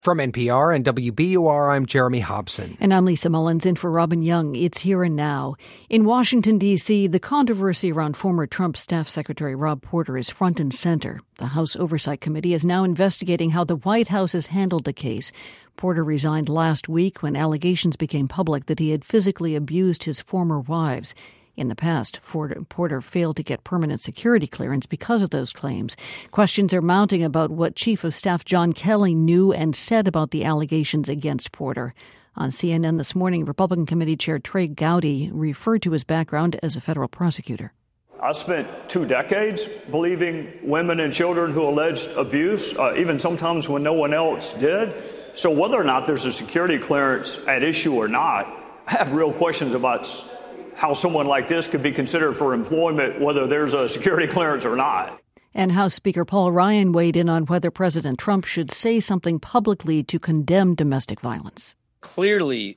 From NPR and WBUR, I'm Jeremy Hobson. And I'm Lisa Mullins in for Robin Young. It's Here and Now. In Washington, D.C., the controversy around former Trump staff secretary Rob Porter is front and center. The House Oversight Committee is now investigating how the White House has handled the case. Porter resigned last week when allegations became public that he had physically abused his former wives. In the past, Porter failed to get permanent security clearance because of those claims. Questions are mounting about what Chief of Staff John Kelly knew and said about the allegations against Porter. On CNN this morning, Republican Committee Chair Trey Gowdy referred to his background as a federal prosecutor. I spent 2 decades believing women and children who alleged abuse, even sometimes when no one else did. So whether or not there's a security clearance at issue or not, I have real questions about how someone like this could be considered for employment, whether there's a security clearance or not. And House Speaker Paul Ryan weighed in on whether President Trump should say something publicly to condemn domestic violence. Clearly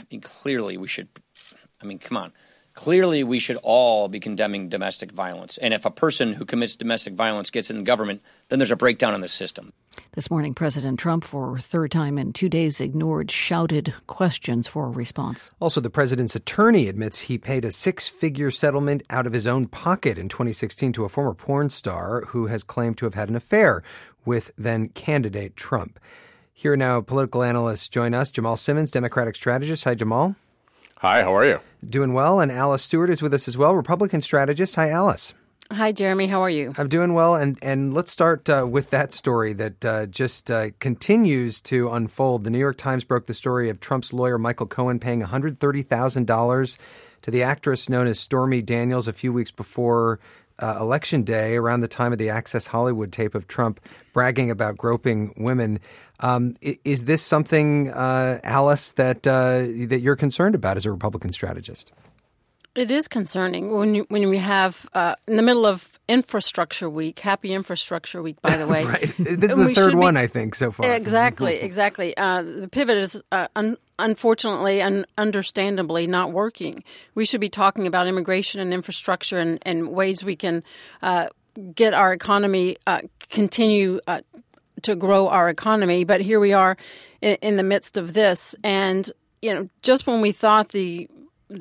we should, come on. Clearly we should all be condemning domestic violence. And if a person who commits domestic violence gets in government, then there's a breakdown in the system. This morning, President Trump, for a third time in 2 days, ignored shouted questions for a response. Also, the president's attorney admits he paid a 6-figure settlement out of his own pocket in 2016 to a former porn star who has claimed to have had an affair with then-candidate Trump. Here now, political analysts join us. Jamal Simmons, Democratic strategist. Hi, Jamal. Hi, how are you? Doing well. And Alice Stewart is with us as well, Republican strategist. Hi, Alice. Hi, Jeremy. How are you? I'm doing well. And let's start with that story that just continues to unfold. The New York Times broke the story of Trump's lawyer, Michael Cohen, paying $130,000 to the actress known as Stormy Daniels a few weeks before Election Day, around the time of the Access Hollywood tape of Trump bragging about groping women. Is this something, Alice, that you're concerned about as a Republican strategist? It is concerning when we have in the middle of Infrastructure Week, Happy Infrastructure Week, by the way. Right. This is the third one, I think, so far. Exactly. The pivot is unfortunately and understandably not working. We should be talking about immigration and infrastructure and ways we can get our economy, continue to grow our economy. But here we are in the midst of this. And, just when we thought the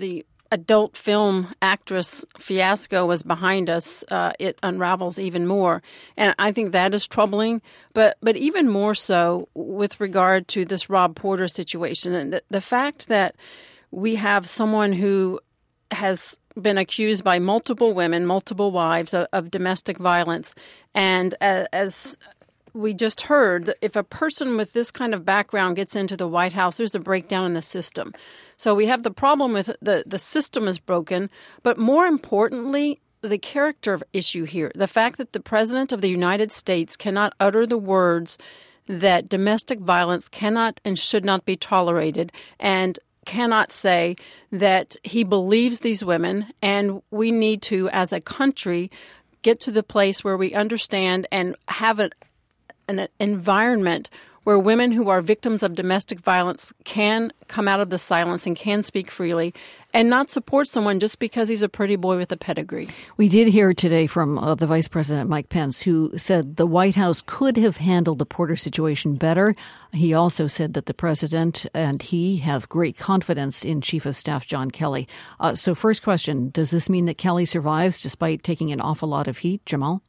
adult film actress fiasco was behind us, it unravels even more. And I think that is troubling, but even more so with regard to this Rob Porter situation. And the fact that we have someone who has been accused by multiple women, multiple wives of domestic violence. And as we just heard, if a person with this kind of background gets into the White House, there's a breakdown in the system. So we have the problem with the system is broken, but more importantly, the character issue here, the fact that the President of the United States cannot utter the words that domestic violence cannot and should not be tolerated, and cannot say that he believes these women, and we need to, as a country, get to the place where we understand and have an environment where women who are victims of domestic violence can come out of the silence and can speak freely and not support someone just because he's a pretty boy with a pedigree. We did hear today from the Vice President, Mike Pence, who said the White House could have handled the Porter situation better. He also said that the president and he have great confidence in Chief of Staff John Kelly. So first question, does this mean that Kelly survives despite taking an awful lot of heat? Jamal?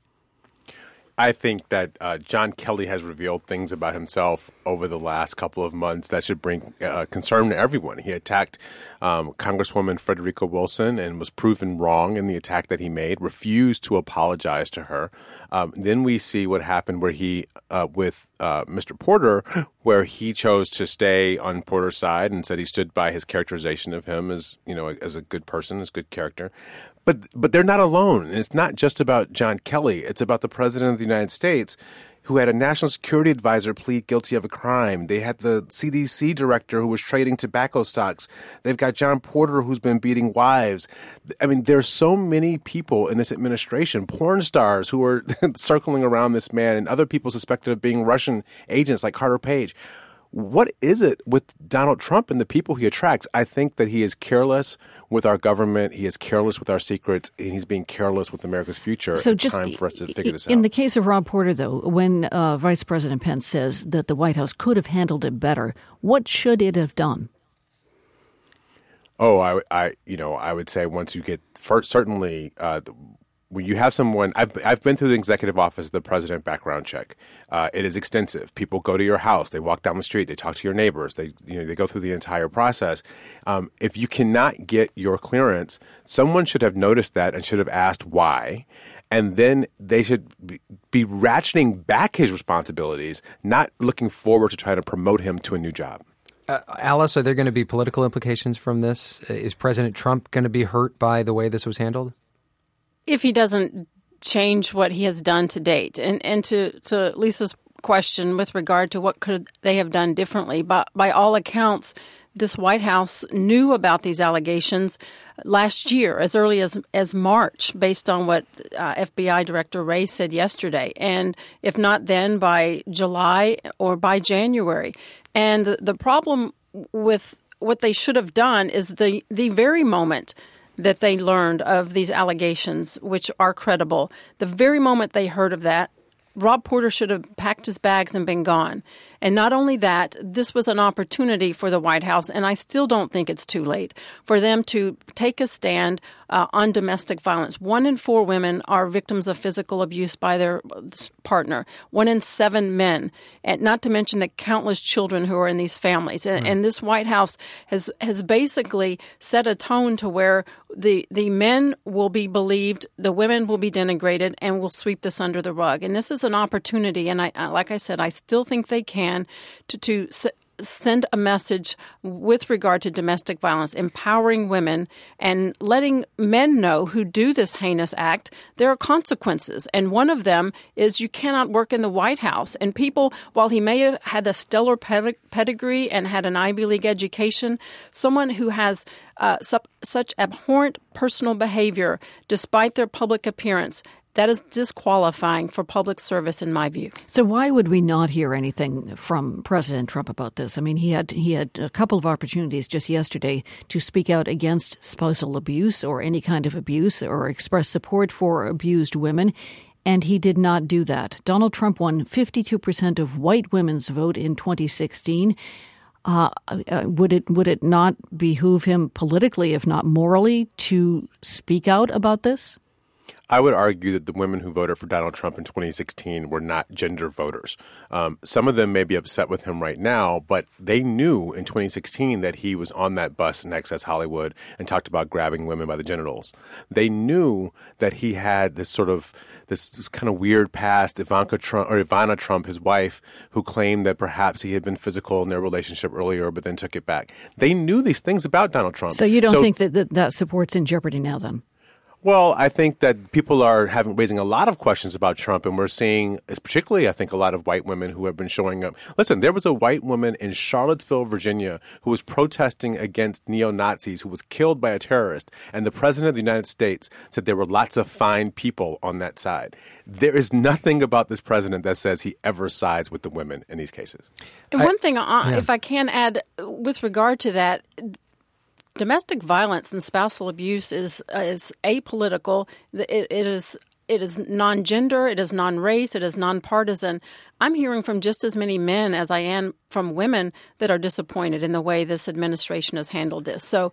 I think that John Kelly has revealed things about himself over the last couple of months that should bring concern to everyone. He attacked Congresswoman Frederica Wilson and was proven wrong in the attack that he made, refused to apologize to her. Then we see what happened where he, with Mr. Porter, where he chose to stay on Porter's side and said he stood by his characterization of him as, as a good person, as good character. But they're not alone. And it's not just about John Kelly. It's about the President of the United States, who had a national security advisor plead guilty of a crime. They had the CDC director who was trading tobacco stocks. They've got John Porter, who's been beating wives. I mean, there's so many people in this administration, porn stars who are circling around this man, and other people suspected of being Russian agents like Carter Page. what is it with Donald Trump and the people he attracts? I think that he is careless with our government. He is careless with our secrets, and he's being careless with America's future. So it's just time for us to figure this out. In the case of Rob Porter, though, when Vice President Pence says that the White House could have handled it better, what should it have done? Oh, I would say once you get certainly when you have someone, I've been through the executive office of the president background check. It is extensive. People go to your house, they walk down the street, they talk to your neighbors, they go through the entire process. If you cannot get your clearance, someone should have noticed that and should have asked why. And then they should be ratcheting back his responsibilities, not looking forward to try to promote him to a new job. Alice, are there going to be political implications from this? Is President Trump going to be hurt by the way this was handled? If he doesn't change what he has done to date. And to Lisa's question with regard to what could they have done differently, by all accounts, this White House knew about these allegations last year, as early as March, based on what FBI Director Wray said yesterday. And if not then, by July or by January. And the problem with what they should have done is the very moment that they learned of these allegations, which are credible, the very moment they heard of that, Rob Porter should have packed his bags and been gone. And not only that, this was an opportunity for the White House, and I still don't think it's too late, for them to take a stand on domestic violence. 1 in 4 women are victims of physical abuse by their partner. 1 in 7 men, and not to mention the countless children who are in these families. And this White House has basically set a tone to where the men will be believed, the women will be denigrated, and will sweep this under the rug. And this is an opportunity, and I like I said, I still think they can to send a message with regard to domestic violence, empowering women and letting men know who do this heinous act there are consequences. And one of them is you cannot work in the White House. And people, while he may have had a stellar pedigree and had an Ivy League education, someone who has such abhorrent personal behavior despite their public appearance, that is disqualifying for public service, in my view. So why would we not hear anything from President Trump about this? I mean, he had a couple of opportunities just yesterday to speak out against spousal abuse or any kind of abuse or express support for abused women, and he did not do that. Donald Trump won 52% of white women's vote in 2016. Would it not behoove him politically, if not morally, to speak out about this? I would argue that the women who voted for Donald Trump in 2016 were not gender voters. Some of them may be upset with him right now, but they knew in 2016 that he was on that bus in Access Hollywood and talked about grabbing women by the genitals. They knew that he had this kind of weird past, Ivana Trump, his wife, who claimed that perhaps he had been physical in their relationship earlier, but then took it back. They knew these things about Donald Trump. So you don't think that support's in jeopardy now then? Well, I think that people are raising a lot of questions about Trump, and we're seeing, particularly, I think, a lot of white women who have been showing up. Listen, there was a white woman in Charlottesville, Virginia, who was protesting against neo-Nazis, who was killed by a terrorist, and the president of the United States said there were lots of fine people on that side. There is nothing about this president that says he ever sides with the women in these cases. And one thing, if I can add with regard to that, domestic violence and spousal abuse is apolitical. It is non-gender. It is non-race. It is non-partisan. I'm hearing from just as many men as I am from women that are disappointed in the way this administration has handled this. So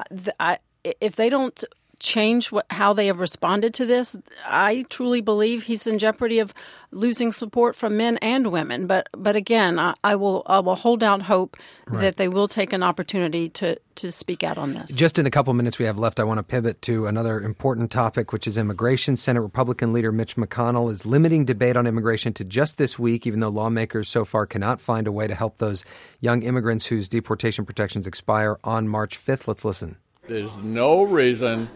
if they don't change how they have responded to this, I truly believe he's in jeopardy of losing support from men and women. But again, I will hold out hope that they will take an opportunity to speak out on this. Just in the couple minutes we have left, I want to pivot to another important topic, which is immigration. Senate Republican leader Mitch McConnell is limiting debate on immigration to just this week, even though lawmakers so far cannot find a way to help those young immigrants whose deportation protections expire on March 5th. Let's listen. There's no reason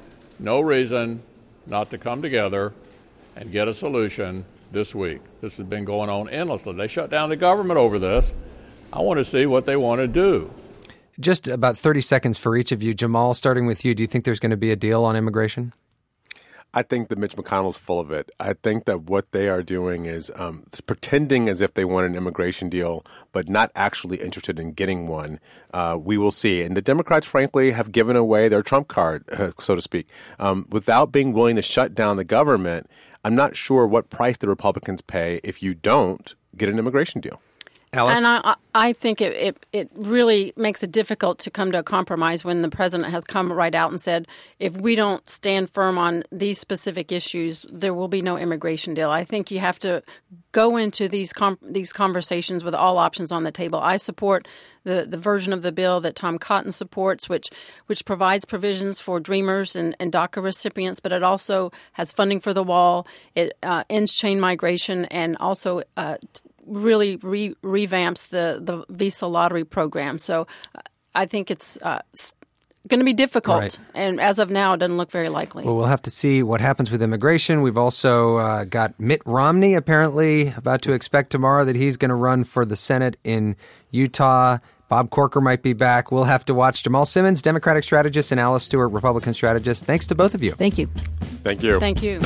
not to come together and get a solution this week. This has been going on endlessly. They shut down the government over this. I want to see what they want to do. Just about 30 seconds for each of you. Jamal, starting with you, do you think there's going to be a deal on immigration? I think that Mitch McConnell's full of it. I think that what they are doing is pretending as if they want an immigration deal, but not actually interested in getting one. We will see. And the Democrats, frankly, have given away their trump card, so to speak. Without being willing to shut down the government, I'm not sure what price the Republicans pay if you don't get an immigration deal. Alice? And I think it really makes it difficult to come to a compromise when the president has come right out and said, if we don't stand firm on these specific issues, there will be no immigration deal. I think you have to go into these conversations with all options on the table. I support the version of the bill that Tom Cotton supports, which provides provisions for Dreamers and DACA recipients, but it also has funding for the wall. It ends chain migration and also really revamps the visa lottery program. So I think it's going to be difficult. Right. And as of now, it doesn't look very likely. Well, we'll have to see what happens with immigration. We've also got Mitt Romney apparently about to expect tomorrow that he's going to run for the Senate in Utah. Bob Corker might be back. We'll have to watch. Jamal Simmons, Democratic strategist, and Alice Stewart, Republican strategist. Thanks to both of you. Thank you. Thank you. Thank you.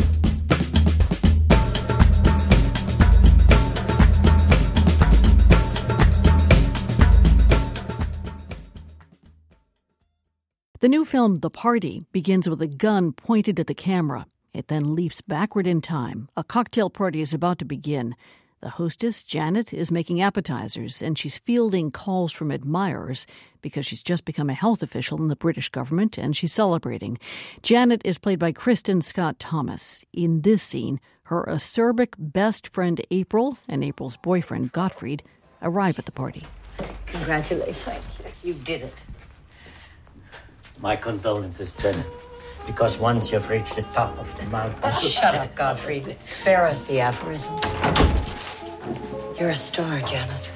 The new film, The Party, begins with a gun pointed at the camera. It then leaps backward in time. A cocktail party is about to begin. The hostess, Janet, is making appetizers, and she's fielding calls from admirers because she's just become a health official in the British government, and she's celebrating. Janet is played by Kristen Scott Thomas. In this scene, her acerbic best friend April and April's boyfriend Gottfried arrive at the party. Congratulations. You did it. My condolences, Janet. Because once you've reached the top of the mountain... Shut up, Gottfried. Spare us the aphorism. You're a star, Janet.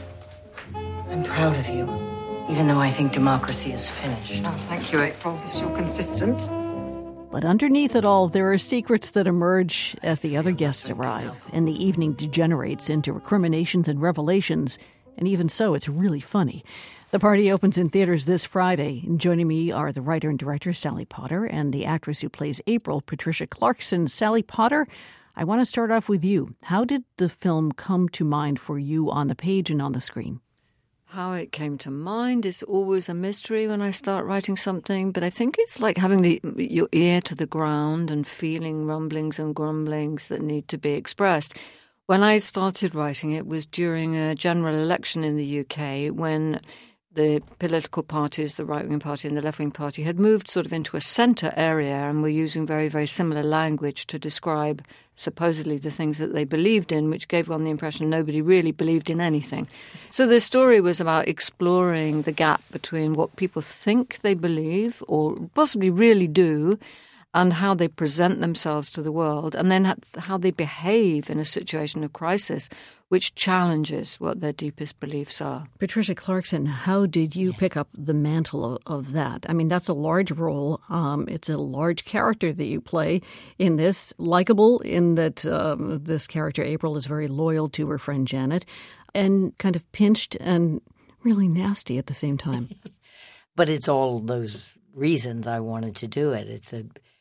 I'm proud of you, even though I think democracy is finished. Oh, thank you, April. You're consistent. But underneath it all, there are secrets that emerge as the other guests arrive, and the evening degenerates into recriminations and revelations. And even so, it's really funny. The Party opens in theaters this Friday. And joining me are the writer and director, Sally Potter, and the actress who plays April, Patricia Clarkson. Sally Potter, I want to start off with you. How did the film come to mind for you on the page and on the screen? How it came to mind is always a mystery when I start writing something, but I think it's like having your ear to the ground and feeling rumblings and grumblings that need to be expressed. When I started writing, it was during a general election in the UK when the political parties, the right-wing party and the left-wing party, had moved sort of into a centre area and were using very, very similar language to describe supposedly the things that they believed in, which gave one the impression nobody really believed in anything. So the story was about exploring the gap between what people think they believe or possibly really do and how they present themselves to the world, and then how they behave in a situation of crisis, which challenges what their deepest beliefs are. Patricia Clarkson, how did you pick up the mantle of that? I mean, that's a large role. It's a large character that you play in this, likable in that this character, April, is very loyal to her friend Janet, and kind of pinched and really nasty at the same time. But it's all those reasons I wanted to do it. It's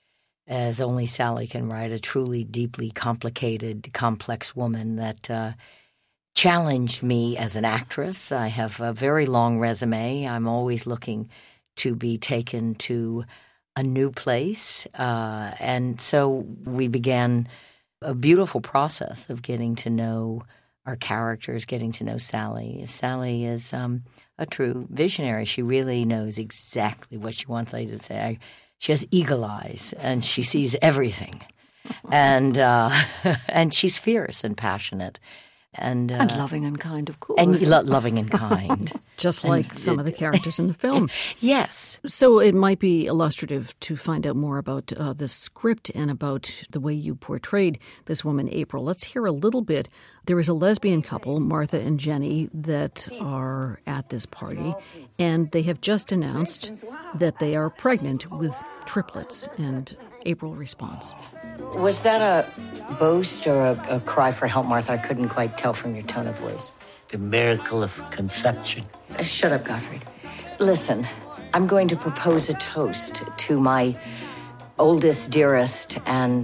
as only Sally can write, a truly deeply complicated, complex woman that challenged me as an actress. I have a very long resume. I'm always looking to be taken to a new place. And so we began a beautiful process of getting to know our characters, getting to know Sally. Sally is a true visionary. She really knows exactly what she wants. I just say she has eagle eyes, and she sees everything, and she's fierce and passionate, and loving and kind, of course, and loving and kind, just like some of the characters in the film. Yes. So it might be illustrative to find out more about the script and about the way you portrayed this woman, April. Let's hear a little bit. There is a lesbian couple, Martha and Jenny, that are at this party, and they have just announced that they are pregnant with triplets, and April responds. Was that a boast or a cry for help, Martha? I couldn't quite tell from your tone of voice. The miracle of conception. Shut up, Gottfried. Listen, I'm going to propose a toast to my oldest, dearest, and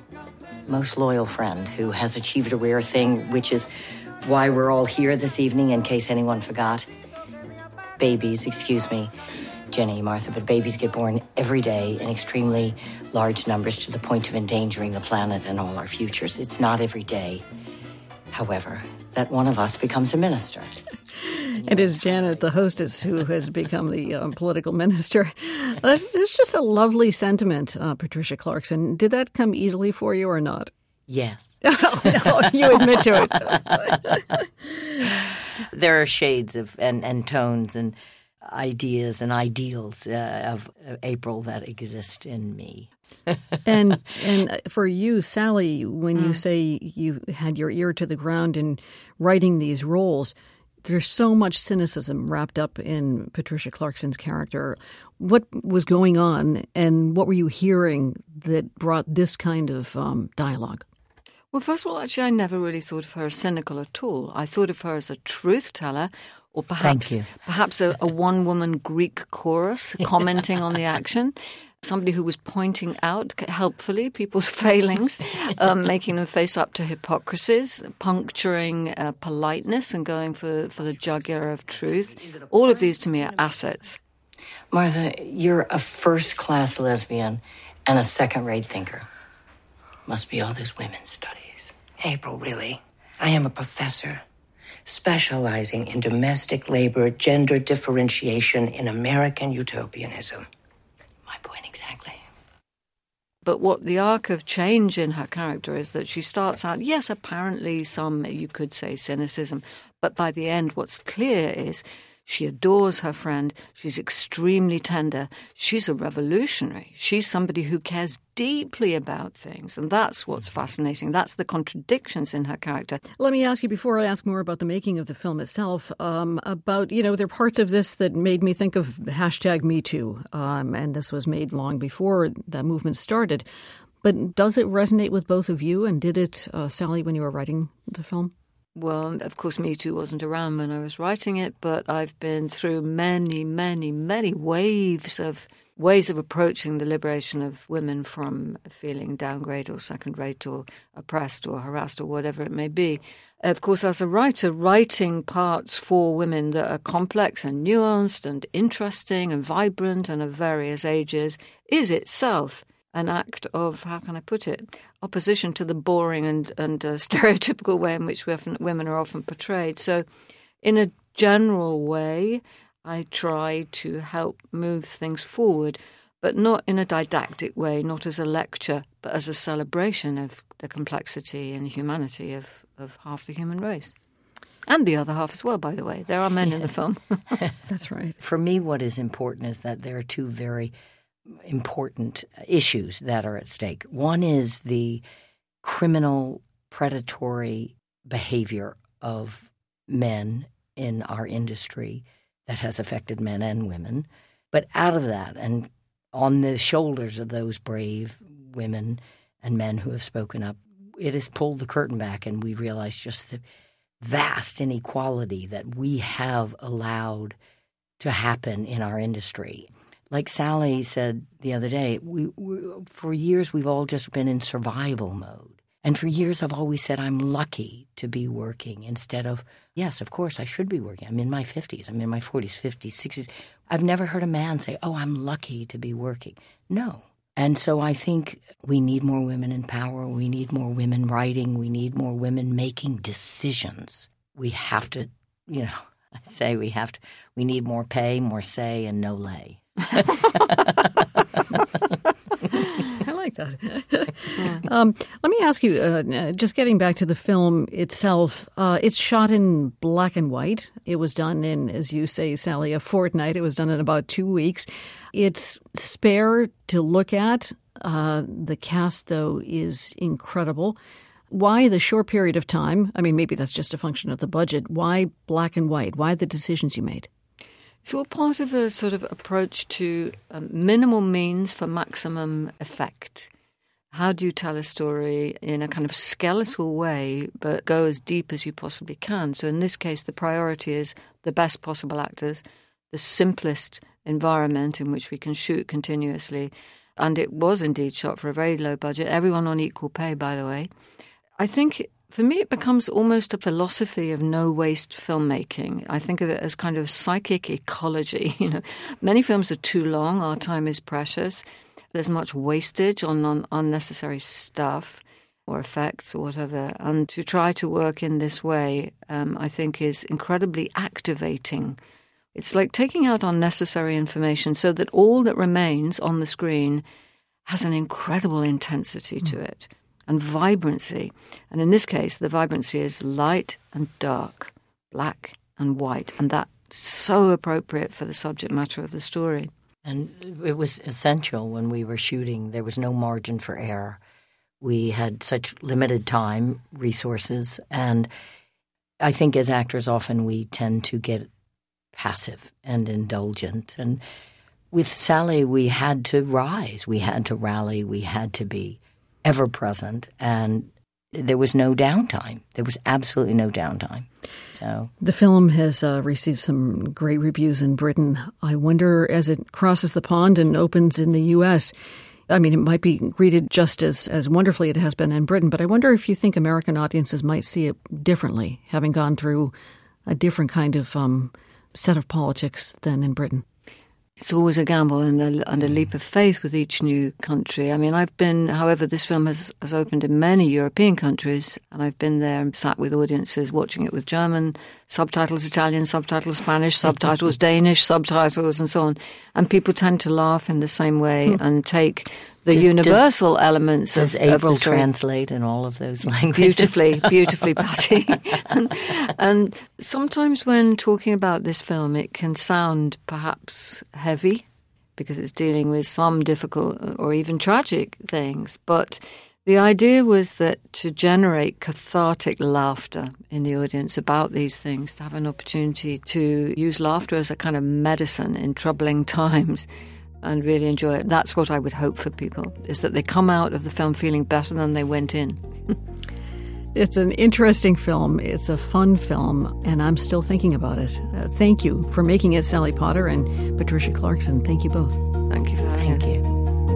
most loyal friend who has achieved a rare thing, which is why we're all here this evening, in case anyone forgot. Babies, excuse me, Jenny, Martha, but babies get born every day in extremely large numbers to the point of endangering the planet and all our futures. It's not every day, however, that one of us becomes a minister. It is Janet, the hostess, who has become the political minister. That's just a lovely sentiment, Patricia Clarkson. Did that come easily for you or not? Yes. No, you admit to it. There are shades of and tones and ideas and ideals of April that exist in me. And for you, Sally, when you say you had your ear to the ground in writing these roles, there's so much cynicism wrapped up in Patricia Clarkson's character. What was going on, and what were you hearing that brought this kind of dialogue? Well, first of all, actually, I never really thought of her as cynical at all. I thought of her as a truth teller, or perhaps a one-woman Greek chorus commenting on the action. Somebody who was pointing out helpfully people's failings, making them face up to hypocrisies, puncturing politeness and going for the jugular of truth. All of these to me are assets. Martha, you're a first-class lesbian and a second-rate thinker. Must be all those women's studies. April, really. I am a professor specializing in domestic labor, gender differentiation in American utopianism. My point exactly. But what the arc of change in her character is that she starts out, yes, apparently some, you could say, cynicism, but by the end what's clear is she adores her friend. She's extremely tender. She's a revolutionary. She's somebody who cares deeply about things. And that's what's fascinating. That's the contradictions in her character. Let me ask you, before I ask more about the making of the film itself, about, there are parts of this that made me think of #MeToo. And this was made long before that movement started. But does it resonate with both of you? And did it, Sally, when you were writing the film? Well, of course, Me Too wasn't around when I was writing it, but I've been through many, many, many ways of approaching the liberation of women from feeling downgraded or second-rate or oppressed or harassed or whatever it may be. Of course, as a writer, writing parts for women that are complex and nuanced and interesting and vibrant and of various ages is itself an act of, how can I put it, opposition to the boring and stereotypical way in which women are often portrayed. So in a general way, I try to help move things forward, but not in a didactic way, not as a lecture, but as a celebration of the complexity and humanity of half the human race. And the other half as well, by the way. There are men in the film. That's right. For me, what is important is that there are two very important issues that are at stake. One is the criminal, predatory behavior of men in our industry that has affected men and women. But out of that, and on the shoulders of those brave women and men who have spoken up, it has pulled the curtain back, and we realize just the vast inequality that we have allowed to happen in our industry. Like Sally said the other day, for years we've all just been in survival mode. And for years I've always said I'm lucky to be working instead of, yes, of course I should be working. I'm in my 50s. I'm in my 40s, 50s, 60s. I've never heard a man say, oh, I'm lucky to be working. No. And so I think we need more women in power. We need more women writing. We need more women making decisions. We have to, we need more pay, more say, and no lay. I like that. Let me ask you, just getting back to the film itself, it's shot in black and white. It was done in, as you say, Sally, a fortnight. It was done in about 2 weeks. It's spare to look at. The cast, though, is incredible. Why the short period of time? I mean, maybe that's just a function of the budget. Why black and white? Why the decisions you made? It's all part of a sort of approach to minimal means for maximum effect. How do you tell a story in a kind of skeletal way, but go as deep as you possibly can? So in this case, the priority is the best possible actors, the simplest environment in which we can shoot continuously, and it was indeed shot for a very low budget, everyone on equal pay, by the way. I think, for me, it becomes almost a philosophy of no-waste filmmaking. I think of it as kind of psychic ecology. Many films are too long. Our time is precious. There's much wastage on unnecessary stuff or effects or whatever. And to try to work in this way, I think, is incredibly activating. It's like taking out unnecessary information so that all that remains on the screen has an incredible intensity to it and vibrancy. And in this case, the vibrancy is light and dark, black and white. And that's so appropriate for the subject matter of the story. And it was essential when we were shooting. There was no margin for error. We had such limited time, resources, and I think as actors often we tend to get passive and indulgent. And with Sally, we had to rise, we had to rally, we had to be ever present, and there was no downtime. There was absolutely no downtime. So the film has received some great reviews in Britain. I wonder, as it crosses the pond and opens in the U.S., I mean, it might be greeted just as wonderfully it has been in Britain, but I wonder if you think American audiences might see it differently, having gone through a different kind of set of politics than in Britain. It's always a gamble and a leap of faith with each new country. I mean, however, this film has opened in many European countries, and I've been there and sat with audiences watching it with German subtitles, Italian subtitles, Spanish subtitles, Danish subtitles, and so on. And people tend to laugh in the same way and take the universal elements of the story. Does April translate in all of those languages? Beautifully, Patty. and sometimes when talking about this film, it can sound perhaps heavy because it's dealing with some difficult or even tragic things. But the idea was that to generate cathartic laughter in the audience about these things, to have an opportunity to use laughter as a kind of medicine in troubling times, and really enjoy it. That's what I would hope for people, is that they come out of the film feeling better than they went in. It's an interesting film. It's a fun film, and I'm still thinking about it. Thank you for making it, Sally Potter and Patricia Clarkson. Thank you both. Thank you for having us. Thank you.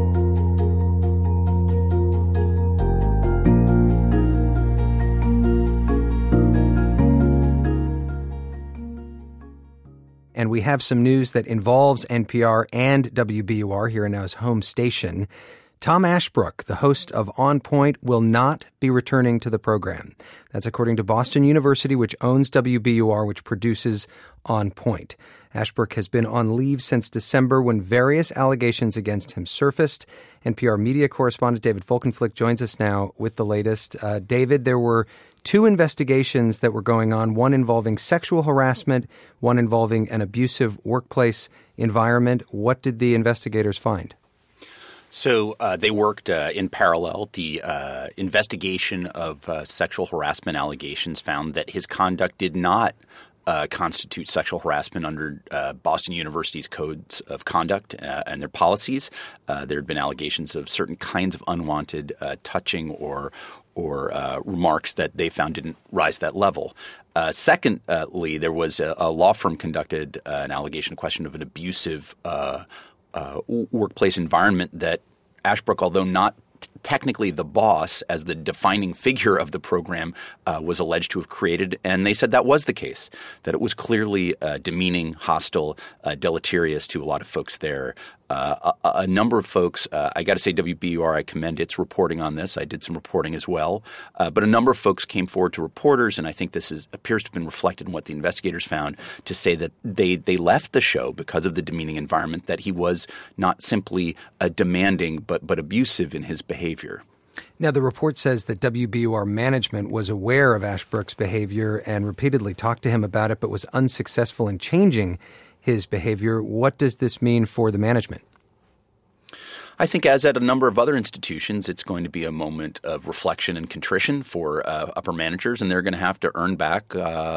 And we have some news that involves NPR and WBUR, here and now's home station. Tom Ashbrook, the host of On Point, will not be returning to the program. That's according to Boston University, which owns WBUR, which produces On Point. Ashbrook has been on leave since December when various allegations against him surfaced. NPR media correspondent David Folkenflik joins us now with the latest. David, there were two investigations that were going on, one involving sexual harassment, one involving an abusive workplace environment. What did the investigators find? So they worked in parallel. The investigation of sexual harassment allegations found that his conduct did not constitute sexual harassment under Boston University's codes of conduct and their policies. There had been allegations of certain kinds of unwanted touching or remarks that they found didn't rise that level. Secondly, there was a law firm conducted an allegation, a question of an abusive workplace environment that Ashbrook, although not technically the boss as the defining figure of the program, was alleged to have created. And they said that was the case, that it was clearly demeaning, hostile, deleterious to a lot of folks there. A number of folks, I got to say WBUR, I commend its reporting on this. I did some reporting as well. But a number of folks came forward to reporters, and I think this appears to have been reflected in what the investigators found, to say that they left the show because of the demeaning environment, that he was not simply demanding but abusive in his behavior. Now, the report says that WBUR management was aware of Ashbrook's behavior and repeatedly talked to him about it, but was unsuccessful in changing his behavior. What does this mean for the management? I think, as at a number of other institutions, it's going to be a moment of reflection and contrition for upper managers, and they're going to have to earn back,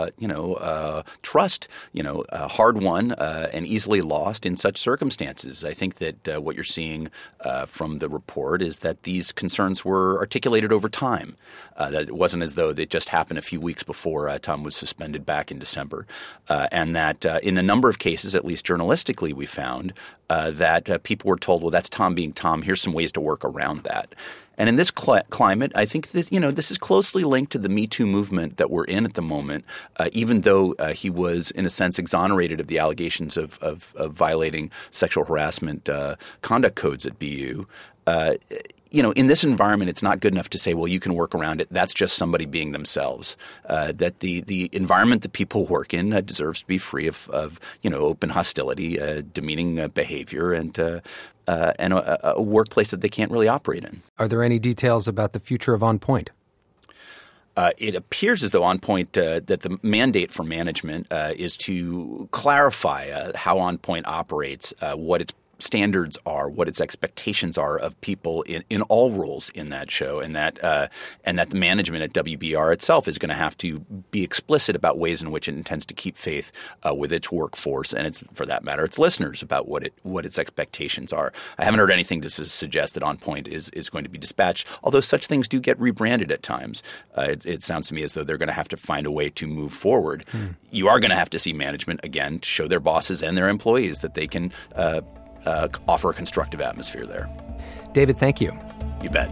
trust, hard won and easily lost in such circumstances. I think that what you're seeing from the report is that these concerns were articulated over time, that it wasn't as though they just happened a few weeks before Tom was suspended back in December, and that in a number of cases, at least journalistically, we found that people were told, well, that's Tom being Tom. Here's some ways to work around that. And in this climate, I think that, this is closely linked to the Me Too movement that we're in at the moment, even though he was, in a sense, exonerated of the allegations of violating sexual harassment conduct codes at BU. In this environment, it's not good enough to say, well, you can work around it. That's just somebody being themselves. That the environment that people work in deserves to be free of open hostility, demeaning behavior, and a workplace that they can't really operate in. Are there any details about the future of On Point? It appears as though On Point that the mandate for management is to clarify how On Point operates, what its standards are, what its expectations are of people in all roles in that show, and that the management at WBR itself is going to have to be explicit about ways in which it intends to keep faith with its workforce and its, for that matter, its listeners about what its expectations are. I haven't heard anything to suggest that On Point is going to be dispatched, although such things do get rebranded at times. It sounds to me as though they're going to have to find a way to move forward. You are going to have to see management, again, to show their bosses and their employees that they can offer a constructive atmosphere there. David, thank you. You bet.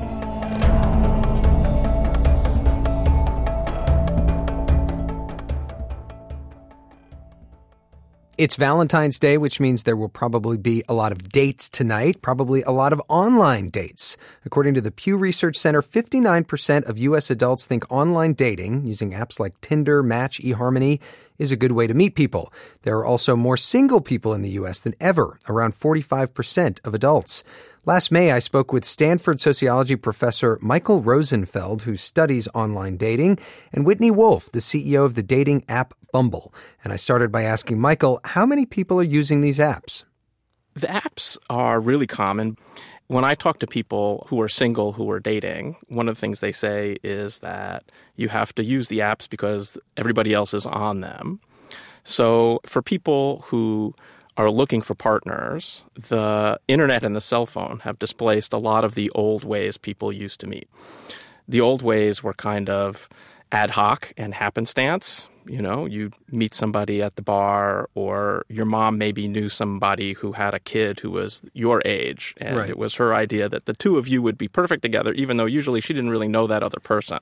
It's Valentine's Day, which means there will probably be a lot of dates tonight, probably a lot of online dates. According to the Pew Research Center, 59% of U.S. adults think online dating, using apps like Tinder, Match, eHarmony, is a good way to meet people. There are also more single people in the U.S. than ever, around 45% of adults. Last May, I spoke with Stanford sociology professor Michael Rosenfeld, who studies online dating, and Whitney Wolf, the CEO of the dating app Bumble. And I started by asking Michael, how many people are using these apps? The apps are really common. When I talk to people who are single, who are dating, one of the things they say is that you have to use the apps because everybody else is on them. So for people who are looking for partners, the internet and the cell phone have displaced a lot of the old ways people used to meet. The old ways were kind of ad hoc and happenstance. You meet somebody at the bar, or your mom maybe knew somebody who had a kid who was your age, and It was her idea that the two of you would be perfect together, even though usually she didn't really know that other person.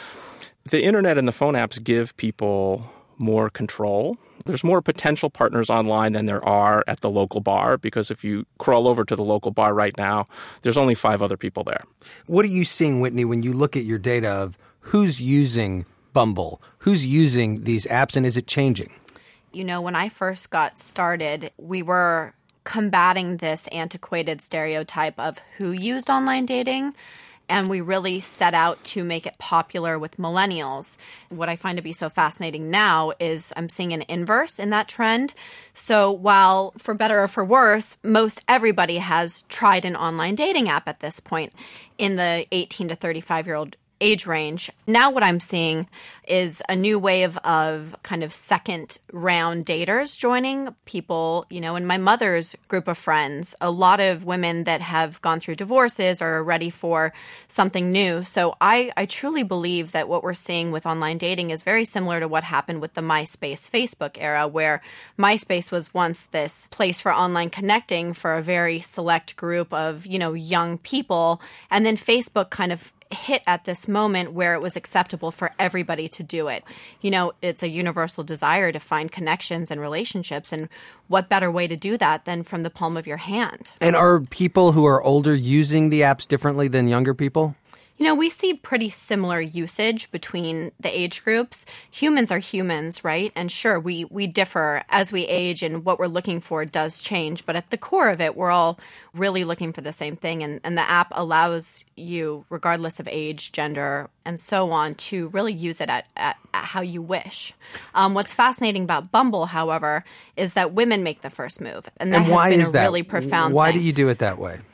The internet and the phone apps give people more control. There's more potential partners online than there are at the local bar, because if you crawl over to the local bar right now, there's only 5 other people there. What are you seeing, Whitney, when you look at your data of who's using Bumble, who's using these apps, and is it changing? When I first got started, we were combating this antiquated stereotype of who used online dating, and we really set out to make it popular with millennials. What I find to be so fascinating now is I'm seeing an inverse in that trend. So while, for better or for worse, most everybody has tried an online dating app at this point in the 18 to 35-year-old age range. Now what I'm seeing is a new wave of kind of second round daters joining people, in my mother's group of friends, a lot of women that have gone through divorces or are ready for something new. So I truly believe that what we're seeing with online dating is very similar to what happened with the MySpace, Facebook era, where MySpace was once this place for online connecting for a very select group of, young people. And then Facebook kind of hit at this moment where it was acceptable for everybody to do it. It's a universal desire to find connections and relationships, and what better way to do that than from the palm of your hand? And are people who are older using the apps differently than younger people? We see pretty similar usage between the age groups. Humans are humans, right? And sure, we differ as we age, and what we're looking for does change. But at the core of it, we're all really looking for the same thing. And the app allows you, regardless of age, gender, and so on, to really use it at how you wish. What's fascinating about Bumble, however, is that women make the first move. And that has been a really profound thing. Why do you do it that way?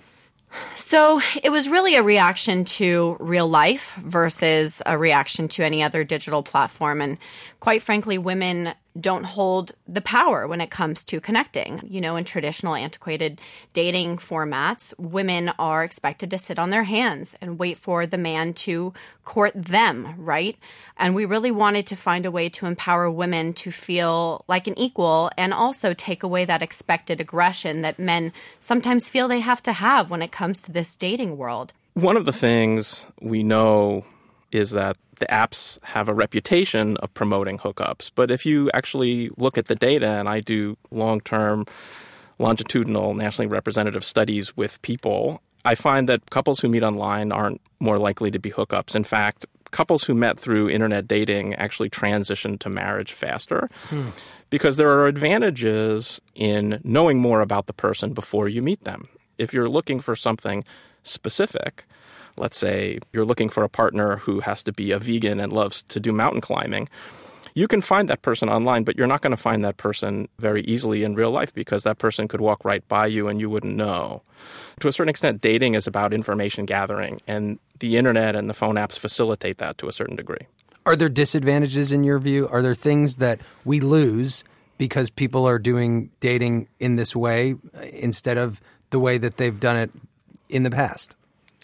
So it was really a reaction to real life versus a reaction to any other digital platform. And quite frankly, women don't hold the power when it comes to connecting. You know, in traditional antiquated dating formats, women are expected to sit on their hands and wait for the man to court them, right? And we really wanted to find a way to empower women to feel like an equal and also take away that expected aggression that men sometimes feel they have to have when it comes to this dating world. One of the things we know is that the apps have a reputation of promoting hookups. But if you actually look at the data, and I do long-term, longitudinal, nationally representative studies with people, I find that couples who meet online aren't more likely to be hookups. In fact, couples who met through internet dating actually transition to marriage faster because there are advantages in knowing more about the person before you meet them. If you're looking for something specific, let's say you're looking for a partner who has to be a vegan and loves to do mountain climbing, you can find that person online, but you're not going to find that person very easily in real life because that person could walk right by you and you wouldn't know. To a certain extent, dating is about information gathering, and the internet and the phone apps facilitate that to a certain degree. Are there disadvantages in your view? Are there things that we lose because people are doing dating in this way instead of the way that they've done it in the past?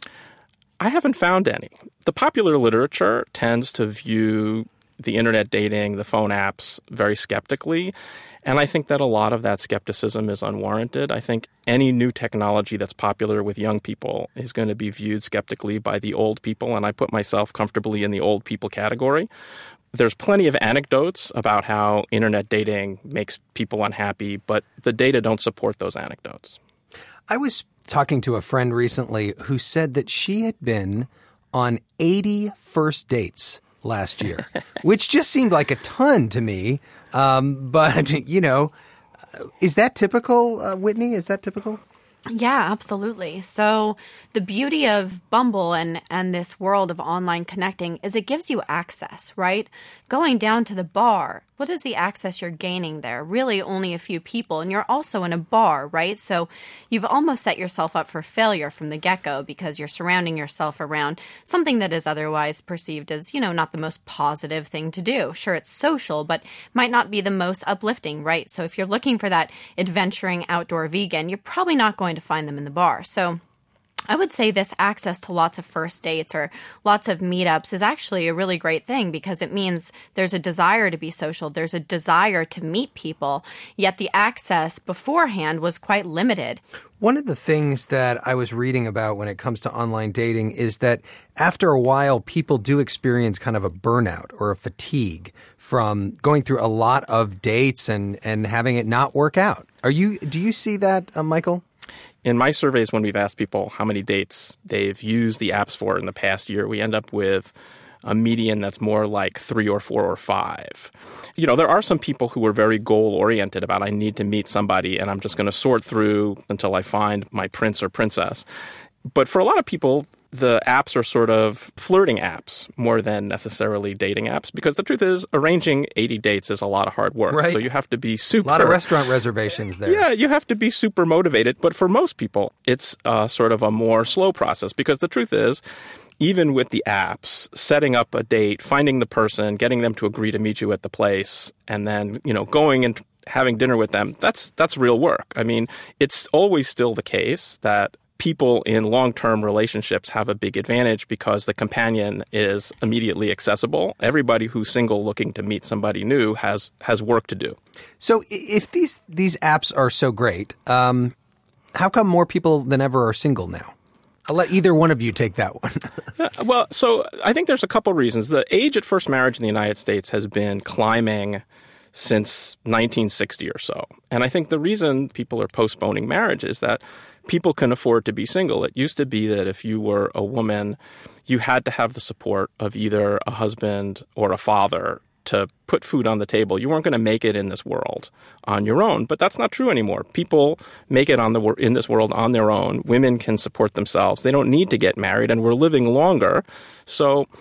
I haven't found any. The popular literature tends to view the internet dating, the phone apps, very skeptically. And I think that a lot of that skepticism is unwarranted. I think any new technology that's popular with young people is going to be viewed skeptically by the old people, and I put myself comfortably in the old people category. There's plenty of anecdotes about how internet dating makes people unhappy, but the data don't support those anecdotes. I was talking to a friend recently who said that she had been on 80 first dates last year, which just seemed like a ton to me. But, you know, is that typical, Whitney? Is that typical? Yeah, absolutely. So the beauty of Bumble and this world of online connecting is it gives you access, right? Going down to the bar, what is the access you're gaining there? Really only a few people, and you're also in a bar, right? So you've almost set yourself up for failure from the get-go because you're surrounding yourself around something that is otherwise perceived as, you know, not the most positive thing to do. Sure, it's social, but might not be the most uplifting, right? So if you're looking for that adventuring outdoor vegan, you're probably not going to find them in the bar. So I would say this access to lots of first dates or lots of meetups is actually a really great thing because it means there's a desire to be social. There's a desire to meet people, yet the access beforehand was quite limited. One of the things that I was reading about when it comes to online dating is that after a while, people do experience kind of a burnout or a fatigue from going through a lot of dates and having it not work out. Do you see that, Michael? In my surveys, when we've asked people how many dates they've used the apps for in the past year, we end up with a median that's more like 3 or 4 or 5. You know, there are some people who are very goal-oriented about I need to meet somebody and I'm just going to sort through until I find my prince or princess. But for a lot of people, the apps are sort of flirting apps more than necessarily dating apps because the truth is arranging 80 dates is a lot of hard work. Right. So you have to be super... A lot of restaurant reservations there. Yeah, you have to be super motivated. But for most people, it's sort of a more slow process because the truth is, even with the apps, setting up a date, finding the person, getting them to agree to meet you at the place, and then, you know, going and having dinner with them, that's real work. I mean, it's always still the case that people in long-term relationships have a big advantage because the companion is immediately accessible. Everybody who's single looking to meet somebody new has work to do. So if these apps are so great, how come more people than ever are single now? I'll let either one of you take that one. Well, so I think there's a couple reasons. The age at first marriage in the United States has been climbing since 1960 or so. And I think the reason people are postponing marriage is that people can afford to be single. It used to be that if you were a woman, you had to have the support of either a husband or a father to put food on the table. You weren't going to make it in this world on your own, but that's not true anymore. People make it in this world on their own. Women can support themselves. They don't need to get married, and we're living longer. So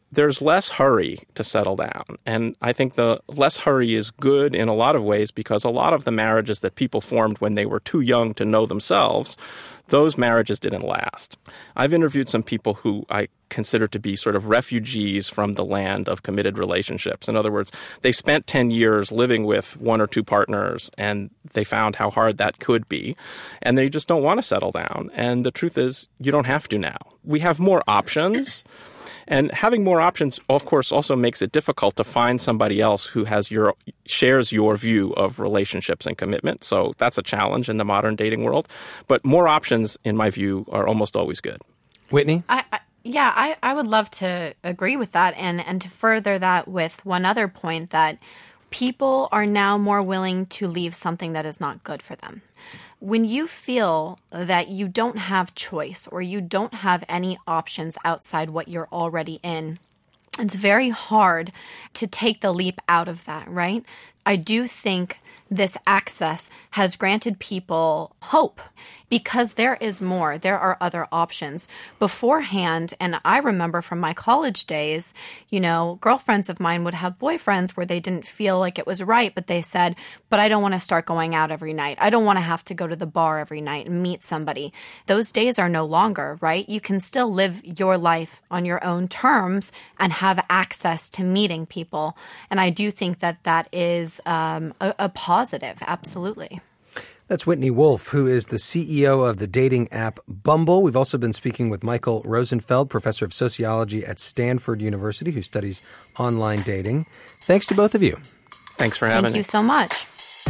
there's less hurry to settle down. And I think the less hurry is good in a lot of ways because a lot of the marriages that people formed when they were too young to know themselves, those marriages didn't last. I've interviewed some people who I consider to be sort of refugees from the land of committed relationships. In other words, they spent 10 years living with one or two partners, and they found how hard that could be, and they just don't want to settle down. And the truth is, you don't have to now. We have more options. And having more options, of course, also makes it difficult to find somebody else who shares your view of relationships and commitment. So that's a challenge in the modern dating world. But more options, in my view, are almost always good. Whitney? I would love to agree with that and to further that with one other point that people are now more willing to leave something that is not good for them. When you feel that you don't have choice or you don't have any options outside what you're already in, it's very hard to take the leap out of that, right? I do think this access has granted people hope because there is more. There are other options. Beforehand, and I remember from my college days, girlfriends of mine would have boyfriends where they didn't feel like it was right, but they said, but I don't want to start going out every night. I don't want to have to go to the bar every night and meet somebody. Those days are no longer, right? You can still live your life on your own terms and have access to meeting people. And I do think that that is a positive, absolutely. That's Whitney Wolfe, who is the CEO of the dating app Bumble. We've also been speaking with Michael Rosenfeld, professor of sociology at Stanford University, who studies online dating. Thanks to both of you. Thanks for having me. Thank you so much.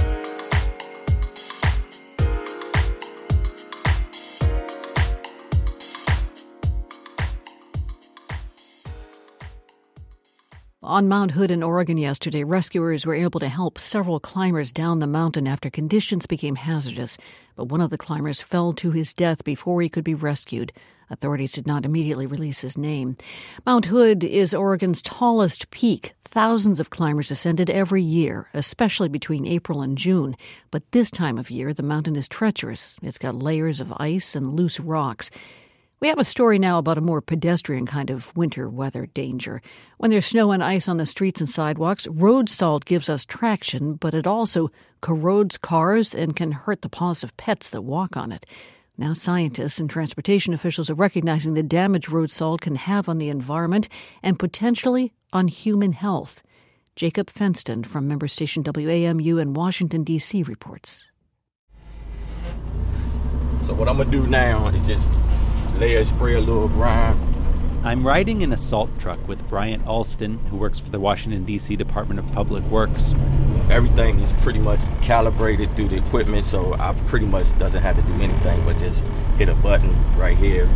On Mount Hood in Oregon yesterday, rescuers were able to help several climbers down the mountain after conditions became hazardous. But one of the climbers fell to his death before he could be rescued. Authorities did not immediately release his name. Mount Hood is Oregon's tallest peak. Thousands of climbers ascend it every year, especially between April and June. But this time of year, the mountain is treacherous. It's got layers of ice and loose rocks. We have a story now about a more pedestrian kind of winter weather danger. When there's snow and ice on the streets and sidewalks, road salt gives us traction, but it also corrodes cars and can hurt the paws of pets that walk on it. Now scientists and transportation officials are recognizing the damage road salt can have on the environment and potentially on human health. Jacob Fenston from member station WAMU in Washington, D.C. reports. So what I'm going to do now is just spray a little grime. I'm riding in a salt truck with Bryant Alston, who works for the Washington, D.C. Department of Public Works. Everything is pretty much calibrated through the equipment, so I pretty much doesn't have to do anything but just hit a button right here.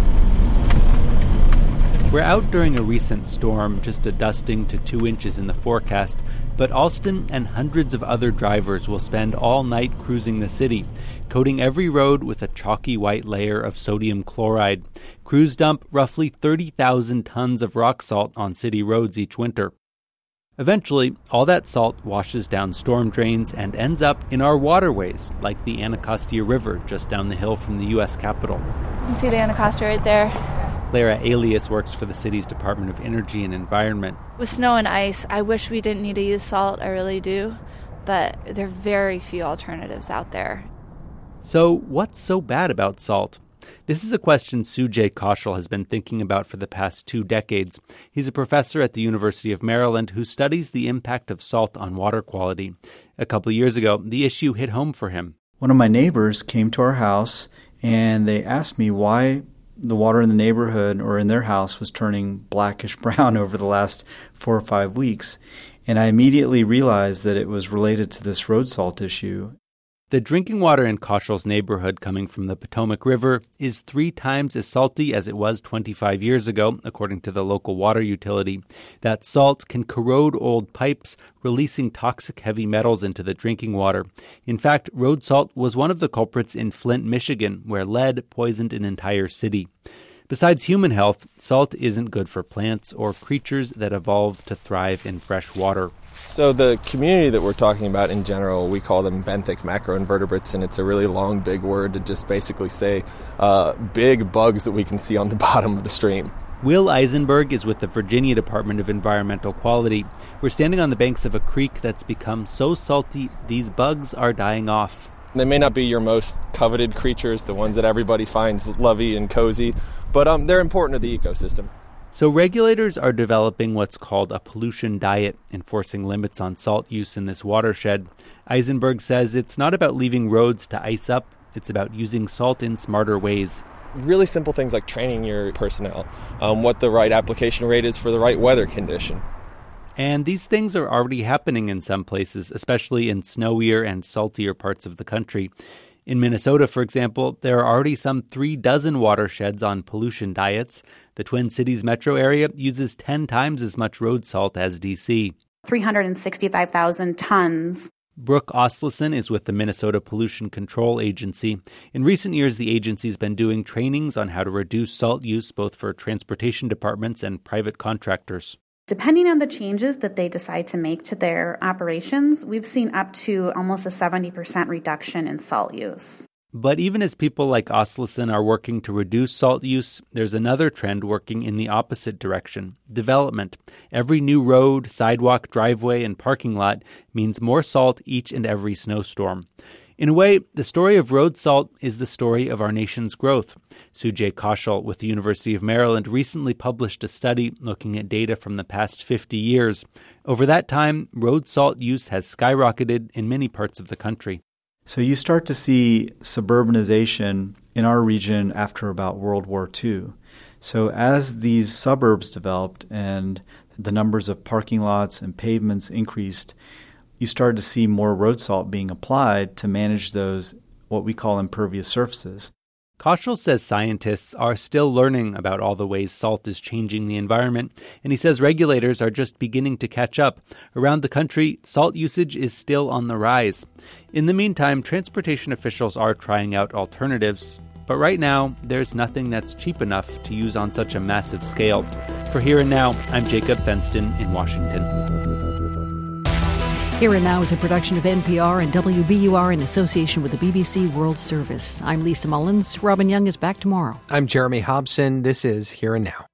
We're out during a recent storm, just a dusting to 2 inches in the forecast, but Alston and hundreds of other drivers will spend all night cruising the city, coating every road with a chalky white layer of sodium chloride. Crews dump roughly 30,000 tons of rock salt on city roads each winter. Eventually, all that salt washes down storm drains and ends up in our waterways, like the Anacostia River just down the hill from the U.S. Capitol. You can see the Anacostia right there. Lara Alias works for the city's Department of Energy and Environment. With snow and ice, I wish we didn't need to use salt, I really do, but there are very few alternatives out there. So what's so bad about salt? This is a question Sujay Kaushal has been thinking about for the past 2 decades. He's a professor at the University of Maryland who studies the impact of salt on water quality. A couple years ago, the issue hit home for him. One of my neighbors came to our house and they asked me why the water in the neighborhood or in their house was turning blackish brown over the last 4 or 5 weeks. And I immediately realized that it was related to this road salt issue. The drinking water in Kaushal's neighborhood coming from the Potomac River is 3 times as salty as it was 25 years ago, according to the local water utility. That salt can corrode old pipes, releasing toxic heavy metals into the drinking water. In fact, road salt was one of the culprits in Flint, Michigan, where lead poisoned an entire city. Besides human health, salt isn't good for plants or creatures that evolved to thrive in fresh water. So the community that we're talking about in general, we call them benthic macroinvertebrates, and it's a really long, big word to just basically say big bugs that we can see on the bottom of the stream. Will Eisenberg is with the Virginia Department of Environmental Quality. We're standing on the banks of a creek that's become so salty, these bugs are dying off. They may not be your most coveted creatures, the ones that everybody finds lovey and cozy, but they're important to the ecosystem. So regulators are developing what's called a pollution diet, enforcing limits on salt use in this watershed. Eisenberg says it's not about leaving roads to ice up, it's about using salt in smarter ways. Really simple things like training your personnel, what the right application rate is for the right weather condition. And these things are already happening in some places, especially in snowier and saltier parts of the country. In Minnesota, for example, there are already some 36 watersheds on pollution diets. The Twin Cities metro area uses 10 times as much road salt as D.C. 365,000 tons. Brooke Osleson is with the Minnesota Pollution Control Agency. In recent years, the agency's been doing trainings on how to reduce salt use, both for transportation departments and private contractors. Depending on the changes that they decide to make to their operations, we've seen up to almost a 70% reduction in salt use. But even as people like Osleson are working to reduce salt use, there's another trend working in the opposite direction: development. Every new road, sidewalk, driveway, and parking lot means more salt each and every snowstorm. In a way, the story of road salt is the story of our nation's growth. Sujay Kaushal with the University of Maryland recently published a study looking at data from the past 50 years. Over that time, road salt use has skyrocketed in many parts of the country. So you start to see suburbanization in our region after about World War II. So as these suburbs developed and the numbers of parking lots and pavements increased, you started to see more road salt being applied to manage those, what we call impervious surfaces. Kaushal says scientists are still learning about all the ways salt is changing the environment, and he says regulators are just beginning to catch up. Around the country, salt usage is still on the rise. In the meantime, transportation officials are trying out alternatives. But right now, there's nothing that's cheap enough to use on such a massive scale. For Here and Now, I'm Jacob Fenston in Washington. Here and Now is a production of NPR and WBUR in association with the BBC World Service. I'm Lisa Mullins. Robin Young is back tomorrow. I'm Jeremy Hobson. This is Here and Now.